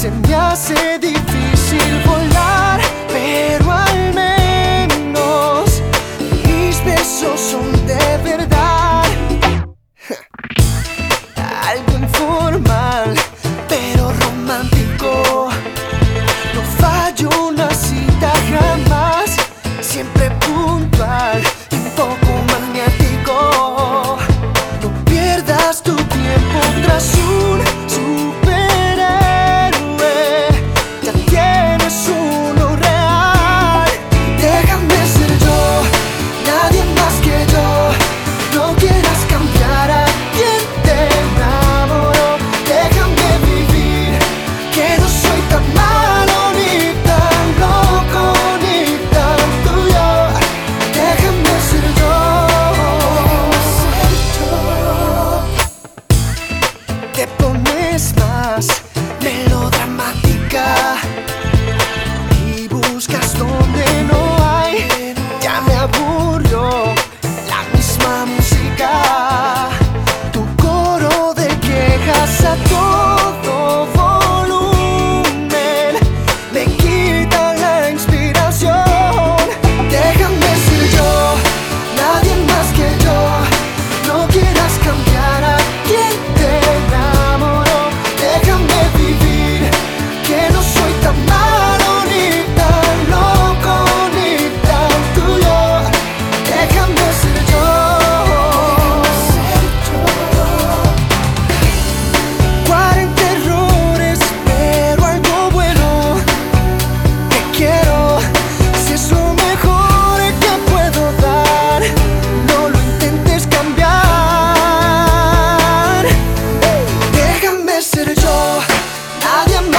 Se me hace difícil volar, pero al menos mis besos son de verdad. Algo informal, pero romántico. No fallo una cita jamás, siempre puntual y un poco maniático. No pierdas tu tiempo tras un superhéroe, ya tienes uno real. Déjame ser yo, nadie más que yo. No quieras cambiar a quien te enamoró. Déjame vivir, que no soy tan malo ni tan loco ni tan tuyo. Déjame ser yo. Te pones más melodramática y buscas donde no hay. Ya me aburrió la misma música, tu coro de quejas a todo volumen me quita la inspiración. Déjame ser yo, nadie más que yo. No quieras cambiar a quien te enamoró. Déjame vivir, que no soy tan malo ni tan loco ni tan tuyo. Déjame ser yo. 40 errores, pero algo bueno. Te quiero, si es lo mejor que puedo dar. No lo intentes cambiar. Déjame ser yo, nadie